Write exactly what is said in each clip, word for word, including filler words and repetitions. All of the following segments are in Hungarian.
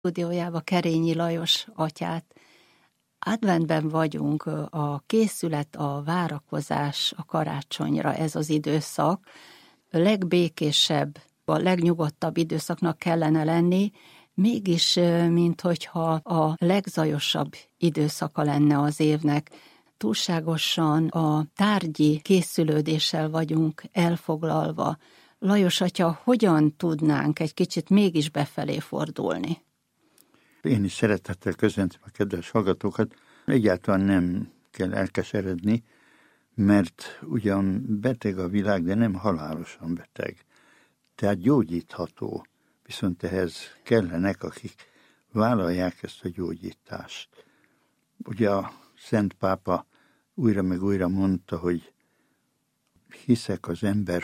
Stúdiójába Kerényi Lajos atyát. Adventben vagyunk, a készület, a várakozás a karácsonyra, ez az időszak. A legbékésebb, a legnyugodtabb időszaknak kellene lenni, mégis, minthogyha a legzajosabb időszaka lenne az évnek. Túlságosan a tárgyi készülődéssel vagyunk elfoglalva. Lajos atya, hogyan tudnánk egy kicsit mégis befelé fordulni? Én is szeretettel köszöntöm a kedves hallgatókat. Egyáltalán nem kell elkeseredni, mert ugyan beteg a világ, de nem halálosan beteg. Tehát gyógyítható, viszont ehhez kellenek, akik vállalják ezt a gyógyítást. Ugye a Szent Pápa újra meg újra mondta, hogy hiszek az ember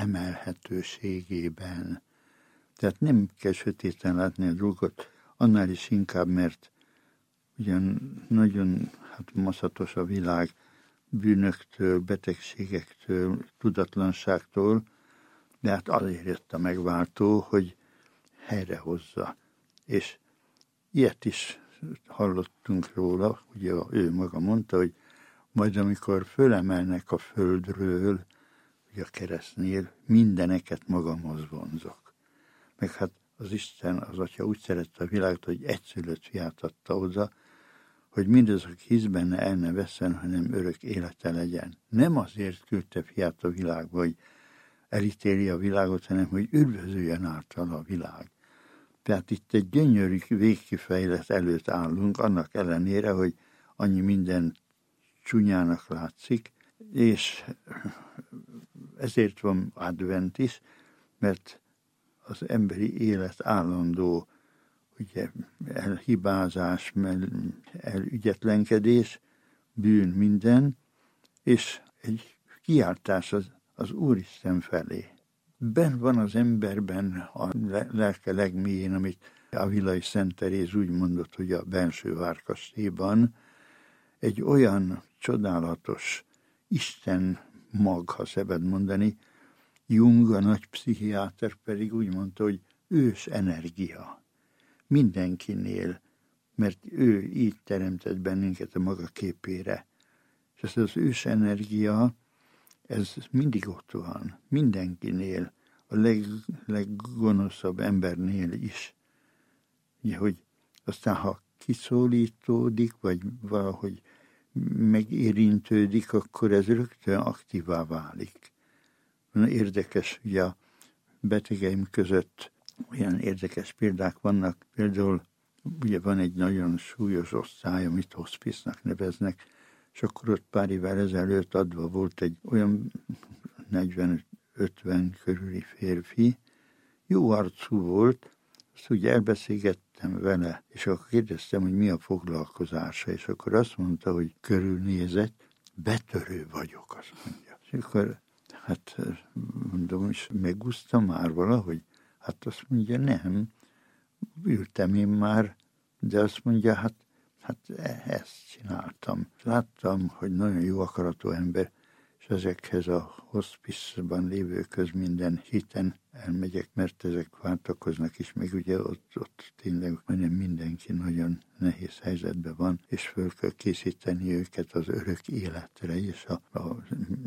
fölemelhetőségében. Tehát nem kell sötéten látni a dolgot, annál is inkább, mert ugyan nagyon hát maszatos a világ bűnöktől, betegségektől, tudatlanságtól, de hát azért jött a megváltó, hogy helyrehozza. És ilyet is hallottunk róla, ugye ő maga mondta, hogy majd amikor fölemelnek a földről, ugye a keresztnél, mindeneket magamhoz vonzok. Meg hát az Isten, az Atya úgy szerette a világot, hogy egyszülött fiát adta oda, hogy mindaz, aki hisz benne, el ne vesszen, hanem örök élete legyen. Nem azért küldte fiát a világba, hogy elítéli a világot, hanem hogy üdvözüljen által a világ. Tehát itt egy gyönyörű végkifejlet előtt állunk, annak ellenére, hogy annyi minden csúnyának látszik, és ezért van advent is, mert az emberi élet állandó ugye, elhibázás, elügyetlenkedés, bűn minden, és egy kiáltás az, az Úristen felé. Ben van az emberben a lelke legmélyén, amit Avilai Szent Teréz úgy mondott, hogy a benső várkastélyban egy olyan csodálatos Isten mag, ha szabad mondani. Jung, a nagy pszichiáter pedig úgy mondta, hogy ős energia mindenkinél, mert ő így teremtett bennünket a maga képére. És ez az ős energia, ez mindig ott van, mindenkinél, a leg, leggonoszabb embernél is. Ugye, hogy aztán, ha kiszólítódik, vagy valahogy megérintődik, akkor ez rögtön aktívá válik. Érdekes, ugye a betegeim között olyan érdekes példák vannak. Például ugye van egy nagyon súlyos osztály, amit hospice-nak neveznek, és akkor ott pár évvel ezelőtt adva volt egy olyan negyven-ötven körüli férfi, jó arcú volt, azt ugye elbeszélgettem vele, és akkor kérdeztem, hogy mi a foglalkozása, és akkor azt mondta, hogy körülnézett, betörő vagyok, azt mondja. És akkor hát mondom, és megúszta már valahogy? Hát azt mondja, nem, ültem én már, de azt mondja, hát, hát ezt csináltam. Láttam, hogy nagyon jó akaratú ember, és ezekhez a hospice-ban lévőkhöz minden héten elmegyek, mert ezek váltakoznak is, meg ugye ott, ott tényleg majdnem mindenki nagyon nehéz helyzetben van, és föl kell készíteni őket az örök életre és a, a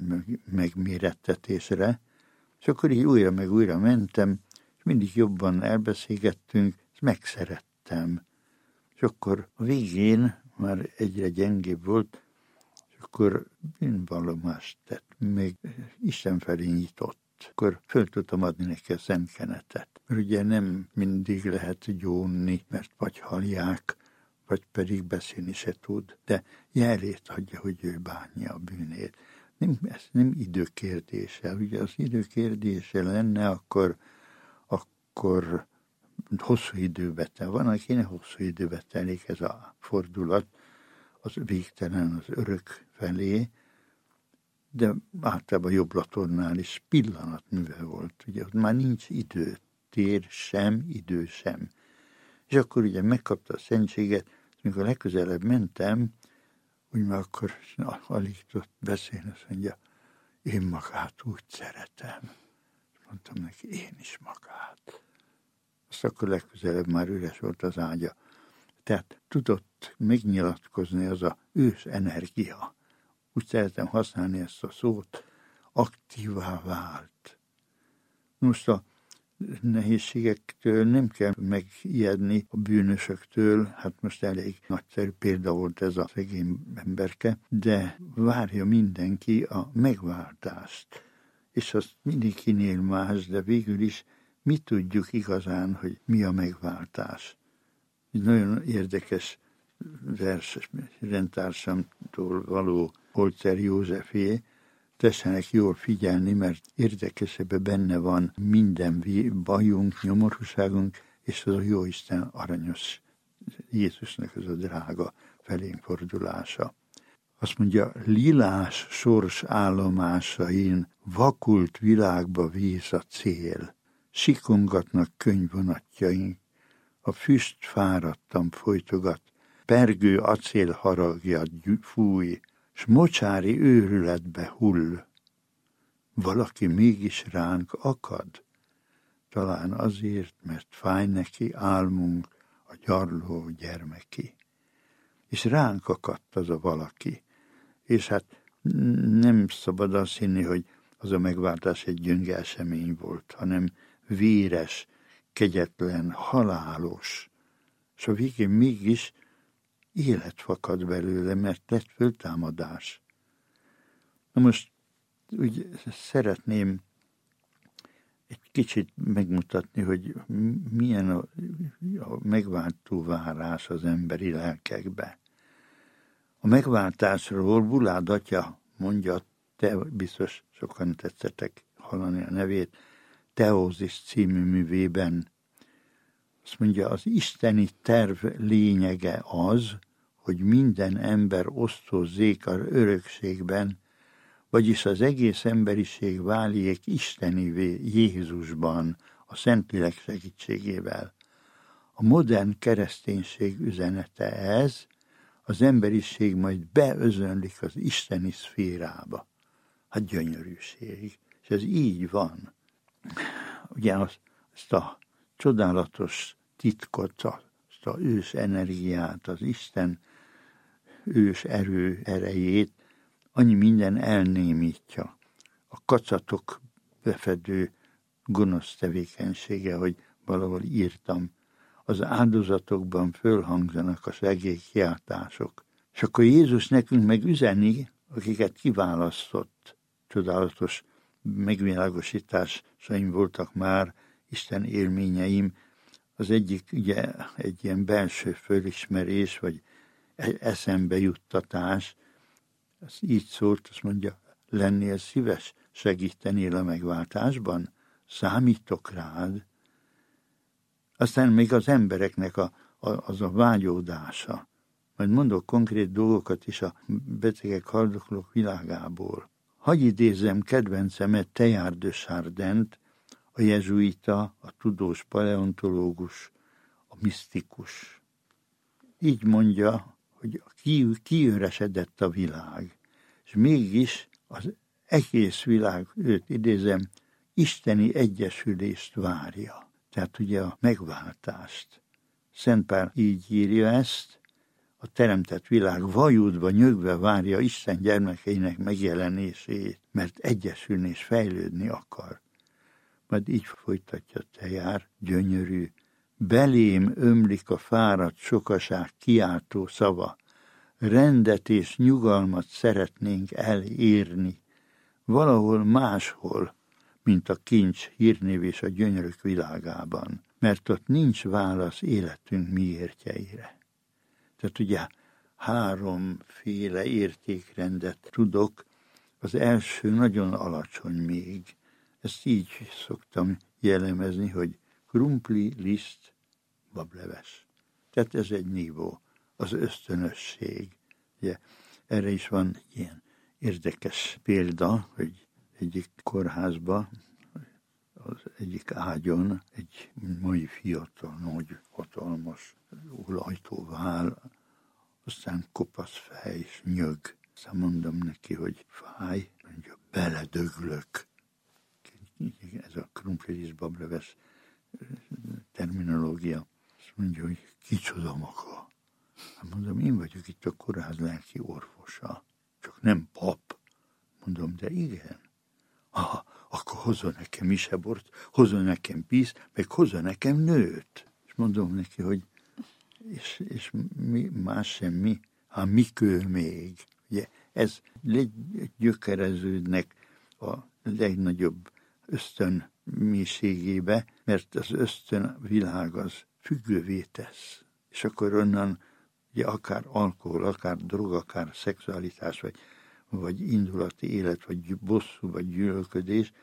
megmérettetésre. És akkor így újra meg újra mentem, és mindig jobban elbeszélgettünk, és megszerettem. És akkor a végén már egyre gyengébb volt, és akkor bűnvallomást tett, még Isten felé nyitott. Akkor föl tudtam adni neki a szentkenetet. Mert ugye nem mindig lehet gyónni, mert vagy hallják, vagy pedig beszélni se tud, de jelét adja, hogy ő bánja a bűnét. Nem, ez nem időkérdése. Ugye az időkérdése lenne, akkor, akkor hosszú időbe tel. Van, akinek hosszú időbe telik ez a fordulat, az végtelen, az örök felé, de általában jobblatornál is pillanatműve volt. Ugye ott már nincs idő, tér sem, idő sem. És akkor ugye megkapta a szentséget, amikor legközelebb mentem, úgy már akkor alig tudott beszélni, azt mondja, én magát úgy szeretem. Mondtam neki, én is magát. azt akkor legközelebb már üres volt az ágya. Tehát tudott megnyilatkozni az a ős energia. Úgy szeretem használni ezt a szót, aktívá vált. Most a nehézségektől nem kell megijedni, a bűnösöktől, hát most elég nagyszerű példa volt ez a szegény emberke, de várja mindenki a megváltást. És az mindenkinél más, de végül is mi tudjuk igazán, hogy mi a megváltás. Egy nagyon érdekes vers rendtársamtól való Holzer Józsefé, tessenek jól figyelni, mert érdekes, ebben benne van minden bajunk, nyomorúságunk, és az a Jóisten aranyos Jézusnak az a drága felénk fordulása. Azt mondja, lilás sors állomásain vakult világba víz a cél. Sikongatnak könyvvonatjaink, a füst fáradtam folytogat, pergő acél haragjat fúj, s mocsári őrületbe hull. Valaki mégis ránk akad, talán azért, mert fáj neki álmunk a gyarló gyermeki. És ránk akadt az a valaki. És hát nem szabad azt hinni, hogy az a megváltás egy gyönge esemény volt, hanem véres, kegyetlen, halálos. És a végén mégis élet fakad belőle, mert lett föltámadás. Na most úgy szeretném egy kicsit megmutatni, hogy milyen a, a megváltó várás az emberi lelkekbe. A megváltásról Bulád atya mondja, te biztos sokan tetszettek hallani a nevét, Teózis című művében. Azt mondja, az isteni terv lényege az, hogy minden ember osztozzék az örökségben, vagyis az egész emberiség váljék istenivé Jézusban, a Szentlélek segítségével. A modern kereszténység üzenete ez, az emberiség majd beözönlik az isteni szférába. Hát gyönyörűség. És ez így van. Ugye az, ezt a csodálatos titkot, azt a ős energiát, az Isten ős erő erejét, annyi minden elnémítja. A kacatok befedő gonosz tevékenysége, hogy valahol írtam, az áldozatokban fölhangzanak a segélykiáltások. És akkor Jézus nekünk meg üzeni, akiket kiválasztott. Csodálatos megvilágosításaim voltak már, Isten élményeim. Az egyik ugye egy ilyen belső fölismerés, vagy eszembe juttatás. Ez így szólt, azt mondja, lennél szíves, segítenél a megváltásban? Számítok rád. Aztán még az embereknek a, a, az a vágyódása. Majd mondok konkrét dolgokat is a betegek, haldoklók világából. Hagy idézzem kedvencemet, Teilhard de Chardin-t, a jezsuita, a tudós paleontológus, a misztikus. Így mondja, hogy kiüresedett a világ, és mégis az egész világ, őt idézem, isteni egyesülést várja. Tehát ugye a megváltást. Szent Pál így írja ezt, a teremtett világ vajudva, nyögve várja Isten gyermekeinek megjelenését, mert egyesülni és fejlődni akar. Majd így folytatja Teilhard, gyönyörű, belém ömlik a fáradt sokaság kiáltó szava, rendet és nyugalmat szeretnénk elérni, valahol máshol, mint a kincs, hírnév és a gyönyörök világában, mert ott nincs válasz életünk miértjeire. Tehát ugye háromféle értékrendet tudok, az első nagyon alacsony még, ezt így szoktam jellemezni, hogy krumpli, liszt, bableves. Tehát ez egy nívó, az ösztönösség. Ugye, erre is van ilyen érdekes példa, hogy egyik kórházba, az egyik ágyon egy mai fiatal, nagy, hatalmas olajtóvál, aztán kopasz fej és nyög. Aztán mondom neki, hogy fáj, mondja, beledöglök. Ez a krumplilis bableves terminológia. Azt mondja, hogy kicsoda maga. Hát mondom, én vagyok itt a kórház lelki orvosa, csak nem pap. Mondom, de igen. Aha, akkor hozzon nekem isebort, hozzon nekem píz, meg hozzon nekem nőt. És mondom neki, hogy és, és mi, más semmi, hát mikő még. Ugye, ez gyökereződnek a legnagyobb ösztön mélységébe, mert az ösztön világ az függővé tesz. És akkor onnan ugye akár alkohol, akár drog, akár szexualitás, vagy, vagy indulati élet, vagy bosszú, vagy gyűlölködés,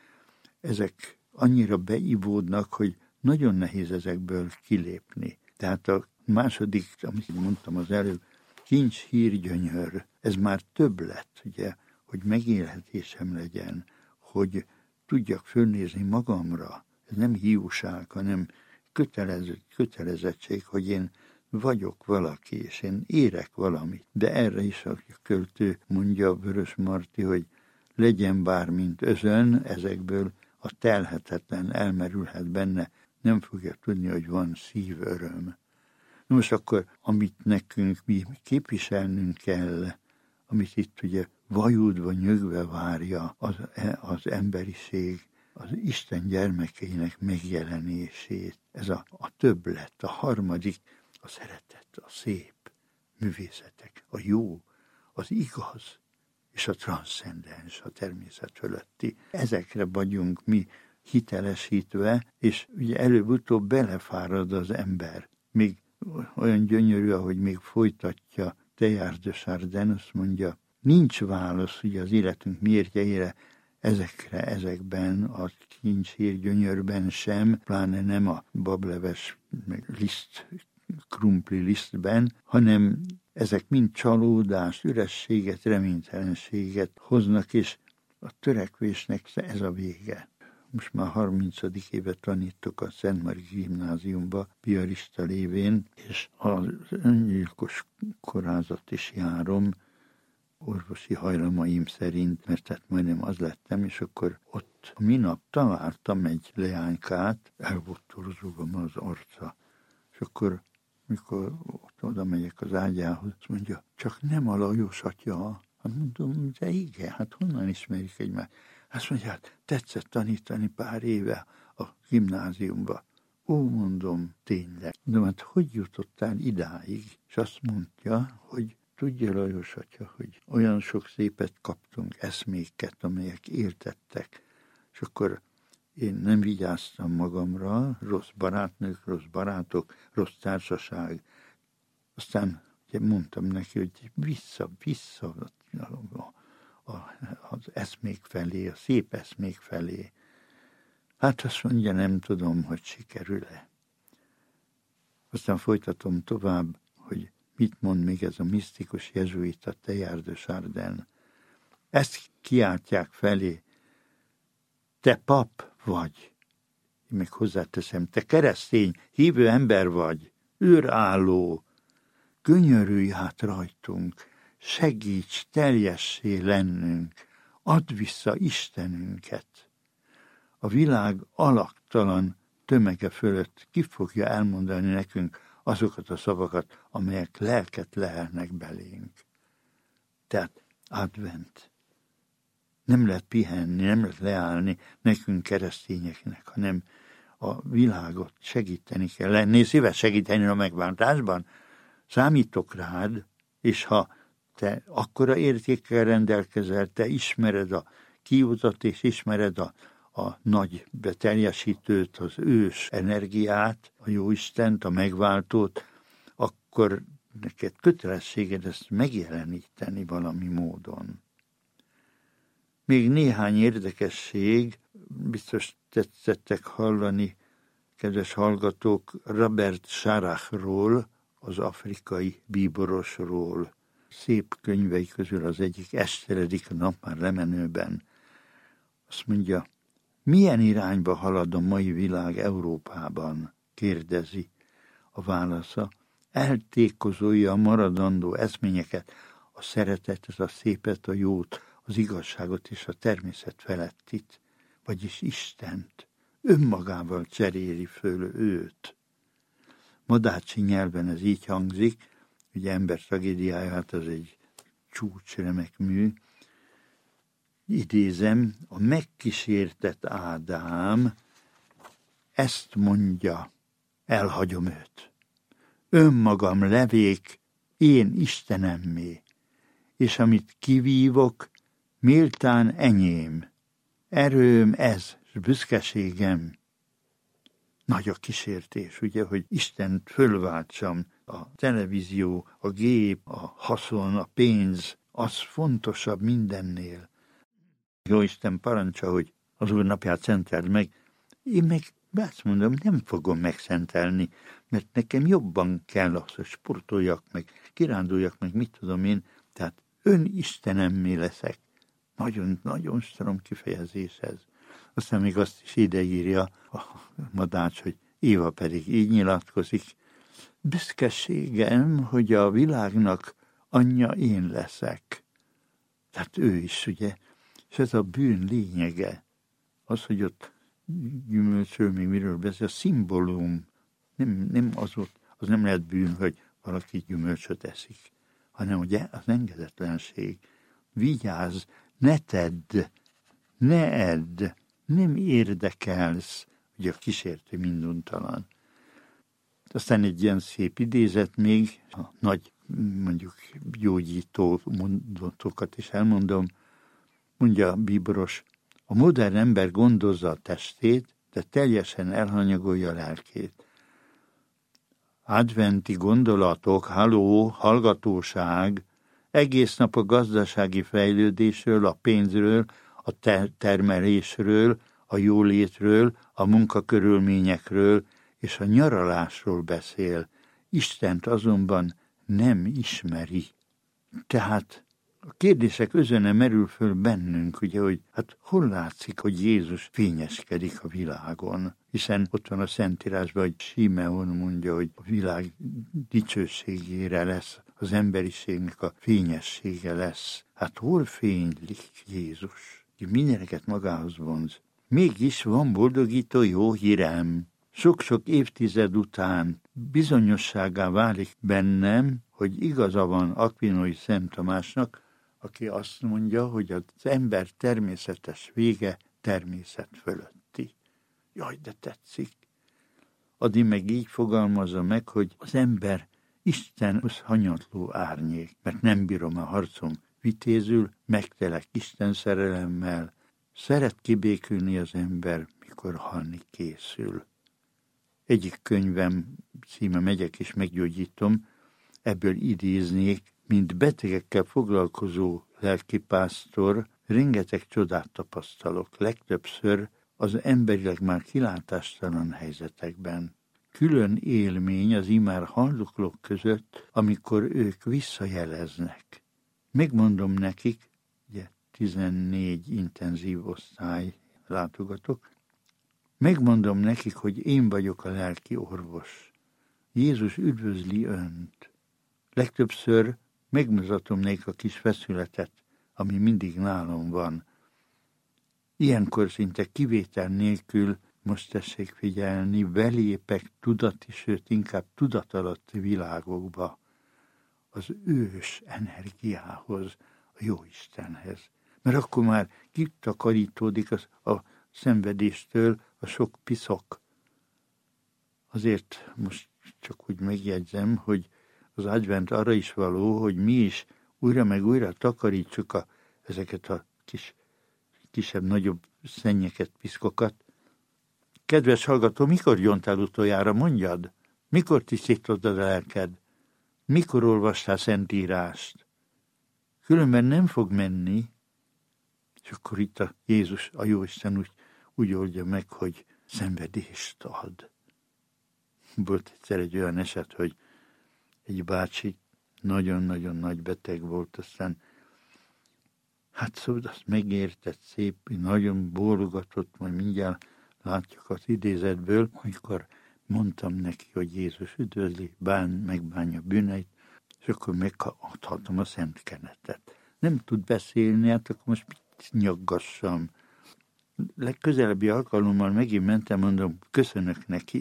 ezek annyira beivódnak, hogy nagyon nehéz ezekből kilépni. Tehát a második, amit mondtam az előbb, kincs, hír, gyönyör, ez már több lett, ugye, hogy megélhetésem legyen, hogy tudjak fölnézni magamra. Ez nem hiúság, hanem kötelező, kötelezettség, hogy én vagyok valaki, és én érek valamit. De erre is a költő mondja, Vörös Marti, hogy legyen bármint özön, ezekből a telhetetlen elmerülhet benne, nem fogja tudni, hogy van szív öröm. Most akkor, amit nekünk mi képviselnünk kell, amit itt ugye vajúdva, nyögve várja az, az emberiség, az Isten gyermekeinek megjelenését, ez a, a többlet, a harmadik, a szeretet, a szép művészetek, a jó, az igaz, és a transzcendens, a természet fölötti. Ezekre vagyunk mi hitelesítve, és ugye előbb-utóbb belefárad az ember. Még olyan gyönyörű, ahogy még folytatja Teilhard de Chardin, azt mondja, nincs válasz ugye az életünk miértjeire ezekre, ezekben, a kincs, hír, gyönyörben sem, pláne nem a bableves, meg liszt, krumpli lisztben, hanem ezek mind csalódást, ürességet, reménytelenséget hoznak, és a törekvésnek ez a vége. Most már harmincadik éve tanítok a Szent Mari Gimnáziumba, piarista lévén, és az öngyilkos korázat is járom, orvosi hajlamaim szerint, mert tehát majdnem az lettem, és akkor ott minap találtam egy leánykát, el volt torzulva az arca, és akkor mikor ott oda megyek az ágyához, azt mondja, csak nem a Lajos atya. Hát mondom, de igen, hát honnan ismerik egymást? Azt mondja, hát tetszett tanítani pár éve a gimnáziumba. Ó, mondom, tényleg. De hát hogy jutottál idáig? És azt mondja, hogy tudja Lajos atya, hogy olyan sok szépet kaptunk, eszméket, amelyek értettek. És akkor én nem vigyáztam magamra, rossz barátnők, rossz barátok, rossz társaság. Aztán ugye mondtam neki, hogy vissza, vissza a, a, az eszmék felé, a szép eszmék felé. Hát azt mondja, nem tudom, hogy sikerül-e. Aztán folytatom tovább, hogy mit mond még ez a misztikus jezsuita Teilhard de Chardin. Ezt kiáltják felé, te pap vagy. Én meg hozzáteszem, te keresztény, hívő ember vagy, őrálló, könyörülj át rajtunk, segíts teljessé lennünk, add vissza Istenünket. A világ alaktalan tömege fölött ki fogja elmondani nekünk azokat a szavakat, amelyek lelket lehelnek belénk. Tehát advent. Nem lehet pihenni, nem lehet leállni nekünk keresztényeknek, hanem a világot segíteni kell. Lennél szíves segíteni a megváltásban? Számítok rád, és ha te akkora értékkel rendelkezel, te ismered a kiutat, és ismered a, a nagy beteljesítőt, az ős energiát, a Jóistent, a megváltót, akkor neked kötelességed ezt megjeleníteni valami módon. Még néhány érdekesség, biztos tetszettek hallani, kedves hallgatók, Robert Sharachról, az afrikai bíborosról. Szép könyvei közül az egyik Eszteredik a nap már lemenőben. Azt mondja, milyen irányba halad a mai világ Európában? Kérdezi. A válasza, eltékozolja a maradandó eszményeket, a szeretetet, a szépet, a jót, az igazságot és a természet felettit, vagyis Istent, önmagával cseréli föl őt. Madácsi nyelven ez így hangzik, ugye ember tragédiája, hát az egy csúcsremek mű. Idézem, a megkísértett Ádám ezt mondja, elhagyom őt. Önmagam levék, én Istenemmé, és amit kivívok, méltán enyém. Erőm ez, és büszkeségem. Nagy a kísértés, ugye, hogy Istent fölváltsam. A televízió, a gép, a haszon, a pénz, az fontosabb mindennél. Jó Isten parancsa, hogy az Úr napját szenteld meg. Én meg azt mondom, nem fogom megszentelni, mert nekem jobban kell az, hogy sportoljak meg, kiránduljak meg, mit tudom én. Tehát ön Istenemmé leszek. Nagyon-nagyon strom kifejezés ez. Aztán még azt is ideírja a Madács, hogy Éva pedig így nyilatkozik. Büszkeségem, hogy a világnak anyja én leszek. Tehát ő is, ugye? És ez a bűn lényege. Az, hogy ott gyümölcsről még miről beszél, a szimbólum. Nem, nem az, ott, az nem lehet bűn, hogy valaki gyümölcsöt eszik, hanem ugye az engedetlenség. Vigyázz, ne tedd, ne edd, nem érdekelsz, hogy a kísértő minduntalan. Aztán egy ilyen szép idézet még, a nagy, mondjuk gyógyító mondatokat is elmondom, mondja a bíboros, a modern ember gondozza a testét, de teljesen elhanyagolja a lelkét. Adventi gondolatok, halló, hallgatóság, egész nap a gazdasági fejlődésről, a pénzről, a ter- termelésről, a jólétről, a munkakörülményekről és a nyaralásról beszél. Istent azonban nem ismeri. Tehát a kérdések özöne merül föl bennünk, ugye, hogy hát hol látszik, hogy Jézus fényeskedik a világon? Hiszen ott van a Szentírásban, hogy Simeon mondja, hogy a világ dicsőségére lesz, az emberiségnek a fényessége lesz. Hát hol fénylik Jézus? Mindeneket magához vonz. Mégis van boldogító jó hírem. Sok-sok évtized után bizonyosságá válik bennem, hogy igaza van Akvinói Szent Tamásnak, aki azt mondja, hogy az ember természetes vége természet fölötti. Jaj, de tetszik. Adi meg így fogalmazza meg, hogy az ember Istenhoz hanyatló árnyék, mert nem bírom a harcom vitézül, megtelek Isten szerelemmel, szeret kibékülni az ember, mikor halni készül. Egyik könyvem címe Megyek és meggyógyítom, ebből idéznék, mint betegekkel foglalkozó lelkipásztor, rengeteg csodát tapasztalok, legtöbbször az emberileg már kilátástalan helyzetekben. Külön élmény az immár haldoklók között, amikor ők visszajeleznek. Megmondom nekik, ugye tizennégy intenzív osztály látogatok, megmondom nekik, hogy én vagyok a lelki orvos. Jézus üdvözli önt. Legtöbbször megmutatom nekik a kis feszületet, ami mindig nálam van. Ilyenkor szinte kivétel nélkül, most tessék figyelni, belépek tudati, sőt inkább tudatalatti világokba, az ős energiához, a Jóistenhez. Mert akkor már kitakarítódik az, a szenvedéstől a sok piszok. Azért most csak úgy megjegyzem, hogy az advent arra is való, hogy mi is újra meg újra takarítsuk a, ezeket a kis, kisebb-nagyobb szennyeket, piszkokat. Kedves hallgató, mikor gyontál utoljára, mondjad? Mikor tisztítod a lelked? Mikor olvastál Szentírást? Különben nem fog menni, és akkor itt a Jézus, a Jóisten úgy, úgy oldja meg, hogy szenvedést ad. Volt egyszer egy olyan eset, hogy egy bácsi nagyon-nagyon nagy beteg volt, aztán hát szóval azt megértett szép, nagyon bólogatott, majd mindjárt látjuk az idézetből, amikor mondtam neki, hogy Jézus üdvözli, bán, megbánja bűneit, és akkor megadhatom a szent kenetet. Nem tud beszélni, hát akkor most mit nyaggassam. Legközelebbi alkalommal megint mentem, mondom, köszönök neki,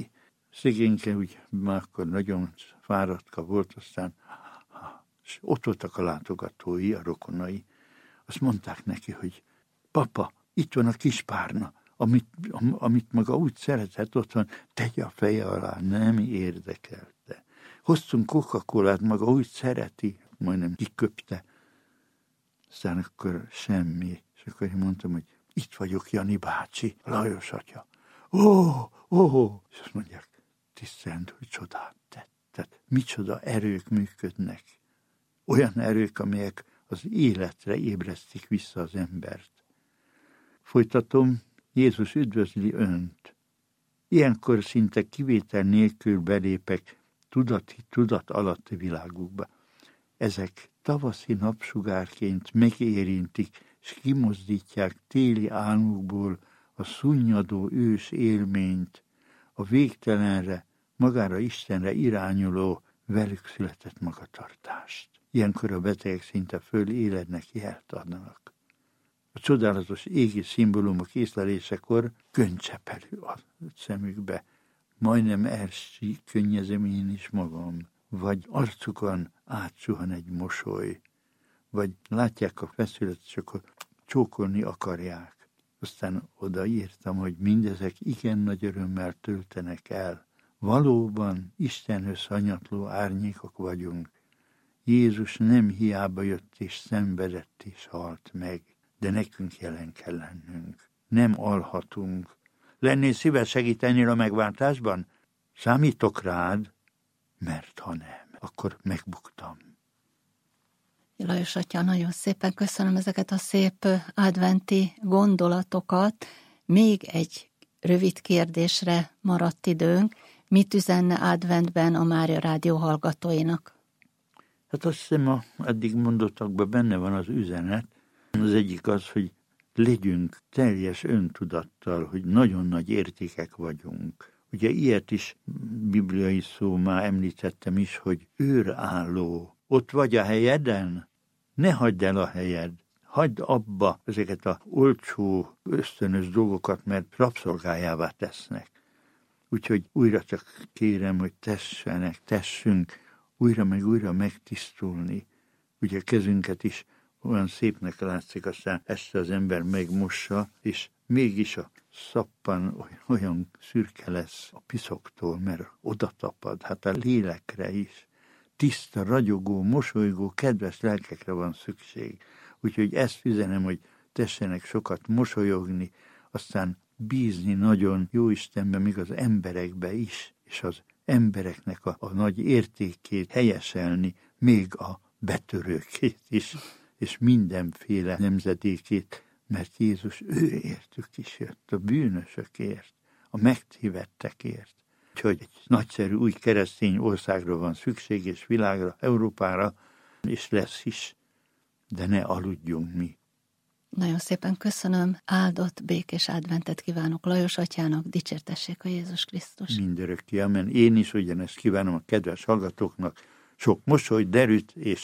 szegényke, úgy már akkor nagyon fáradtka volt, aztán és ott voltak a látogatói, a rokonai. Azt mondták neki, hogy papa, itt van a kis párna, amit, amit maga úgy szeretett otthon, tegye a feje alá, nem érdekelte. Hoztunk Coca-Colát, maga úgy szereti, majdnem kiköpte. Aztán akkor semmi. És akkor én mondtam, hogy itt vagyok, Jani bácsi, Lajos atya. Ó, ó, és azt mondják, tisztelt, hogy csodát tett. Tehát micsoda erők működnek. Olyan erők, amelyek az életre ébresztik vissza az embert. Folytatom, Jézus üdvözli önt. Ilyenkor szinte kivétel nélkül belépek tudati, tudat alatti világukba. Ezek tavaszi napsugárként megérintik, és kimozdítják téli álmukból a szunnyadó ős élményt, a végtelenre, magára Istenre irányuló, velük született magatartást. Ilyenkor a betegek szinte föl élednek jelt adnak. A csodálatos égi szimbólumok észlelésekor könycsepelő a szemükbe. Majdnem ersi könnyezem én is magam. Vagy arcukon átsuhan egy mosoly. Vagy látják a feszületet, és akkor csókolni akarják. Aztán odaírtam, hogy mindezek igen nagy örömmel töltenek el. Valóban Istenhöz hanyatló árnyékok vagyunk. Jézus nem hiába jött és szenvedett és halt meg, de nekünk jelen kell lennünk. Nem alhatunk. Lennél szíves segítenél a megváltásban? Számítok rád, mert ha nem, akkor megbuktam. Lajos atya, nagyon szépen köszönöm ezeket a szép adventi gondolatokat. Még egy rövid kérdésre maradt időnk. Mit üzenne adventben a Mária Rádió hallgatóinak? Hát azt hiszem, a eddig mondottakban benne van az üzenet. Az egyik az, hogy legyünk teljes öntudattal, hogy nagyon nagy értékek vagyunk. Ugye ilyet is bibliai szó már említettem is, hogy őrálló. Ott vagy a helyeden? Ne hagyd el a helyed. Hagyd abba ezeket a olcsó, ösztönös dolgokat, mert rabszolgájává tesznek. Úgyhogy újra csak kérem, hogy tessenek, tessünk újra meg újra megtisztulni. Ugye a kezünket is olyan szépnek látszik, aztán este az ember megmossa, és mégis a szappan olyan szürke lesz a piszoktól, mert oda tapad, hát a lélekre is. Tiszta, ragyogó, mosolygó, kedves lelkekre van szükség. Úgyhogy ezt üzenem, hogy tessenek sokat mosolyogni, aztán bízni nagyon jó Istenben, még az emberekbe is, és az embereknek a, a nagy értékét helyeselni, még a betörőkét is, és mindenféle nemzedékét, mert Jézus ő értük is jött, a bűnösökért, a megtévedtekért. Úgyhogy egy nagyszerű új keresztény országra van szükség, és világra, Európára, és lesz is, de ne aludjunk mi. Nagyon szépen köszönöm, áldott, békés adventet kívánok Lajos atyának, dicsértessék a Jézus Krisztus. Mindörökké, amen. Én is ugyanezt kívánom a kedves hallgatóknak, sok mosoly, derűt és